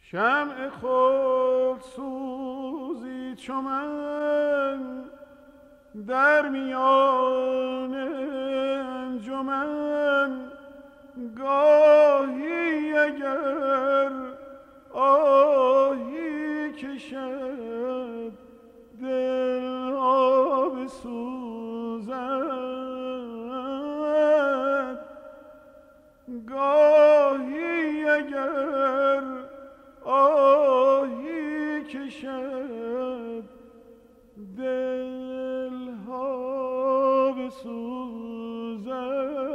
شمع خود سوزی چو من در میان انجمن، گاهی اگر آهی کشد دلها بسوزد، گاهی اگر آهی کشد دلها بسوزد.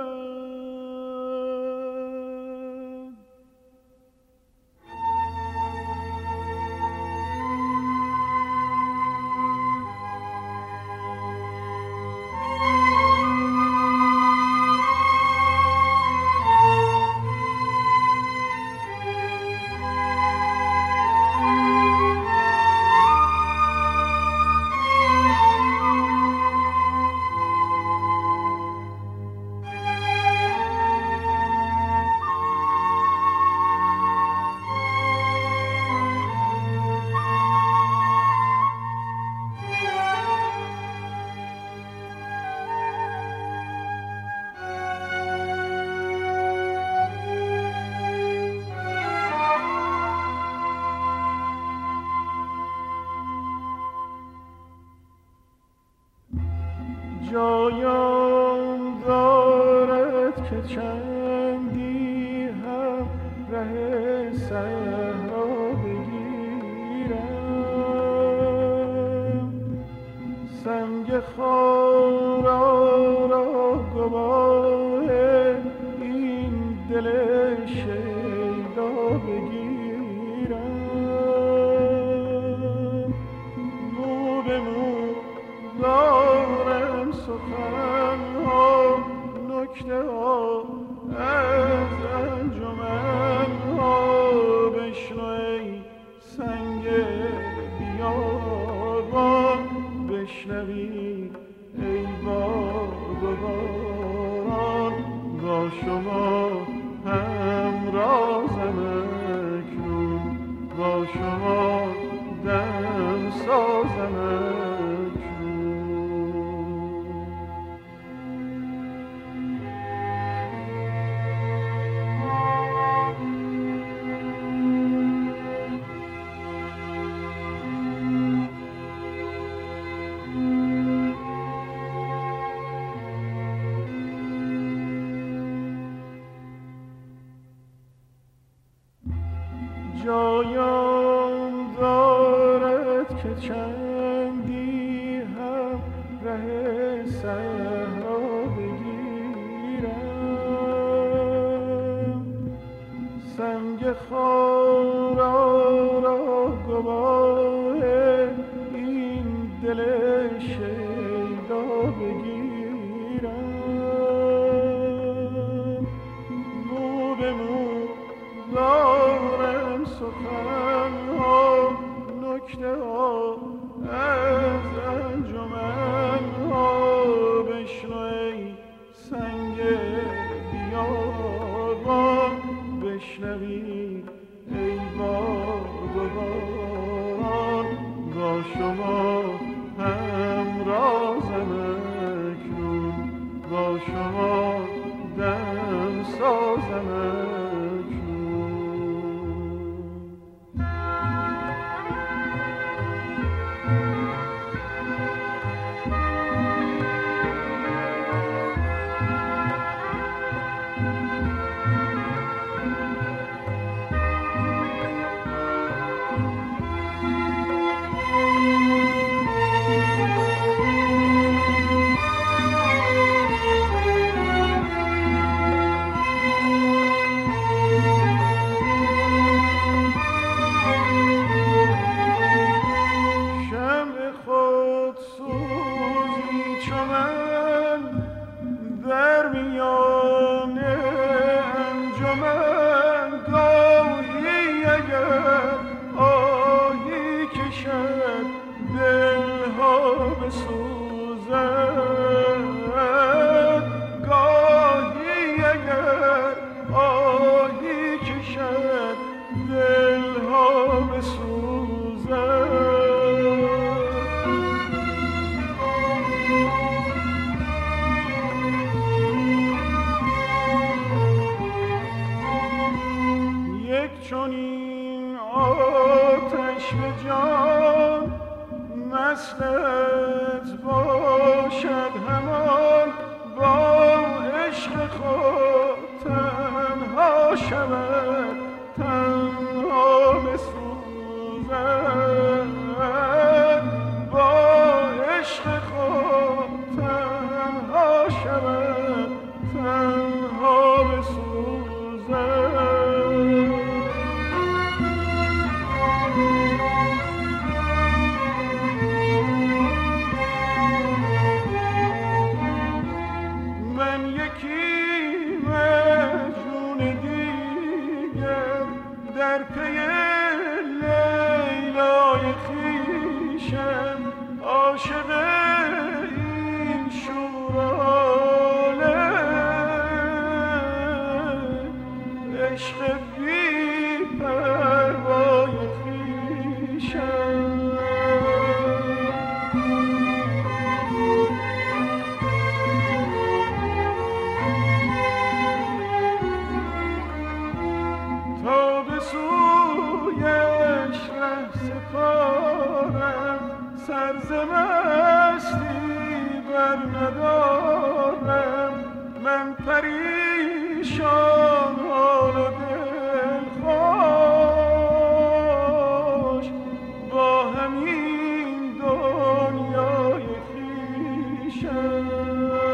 جایم دارد که چندی هم ره صحرا بگیرم، سنگ خارا را گواه این دل شیدا بگیرم، مو به مو دارم سخنها، نکته ها از انجمنها، بشنو ای سنگ بیابان، بشنوی ای باد و باران، با شما همرازم اکنون، با شما دم سازم جایم دارد که چندی هم ره صحرا بگیرم، سنگ خارا را گواه این دل شیدا بگیرم، مو به مو دارم سخنها، نکته ها از انجمنها، بشنو ای سنگ بیابان، بشنوی ای باد و باران، با شما همرازم اکنون، با شما دم سازم آهی کشد دلها یک چنین آتش به جان وصلت باشد همان با عشق خود تنها شود تنها بسوزد با عشق خود تنها شود تنها بسوزد در پی لیلای خویشم عاشق این شوراله عشق بی پروای خویشم تا به سویش ره سپارم سر ز مستی بر ندارم من پریشان حال و دلخوش با همین دنیای خویشم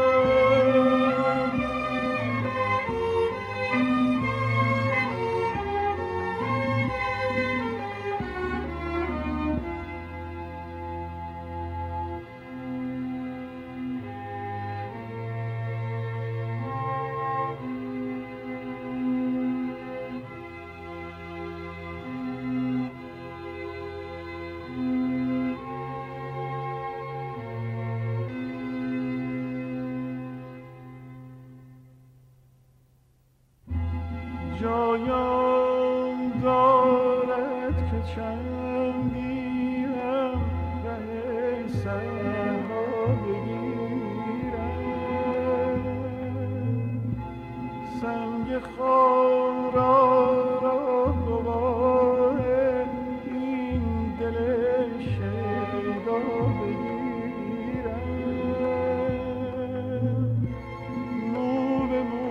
جایان دارد که چندی هم ره صحرا بگیرم سنگ خارا را گواه این دل شیدا بگیرم مو به مو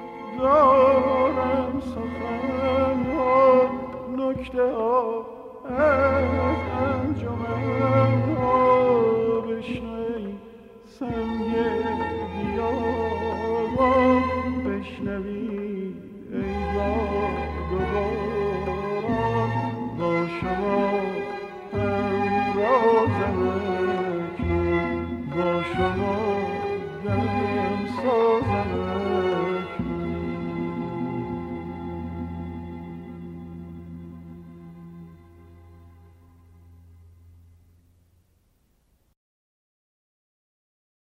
دارم سخن ها نکته ها از انجمن ها بشنوی سنگ بیابان بشنوی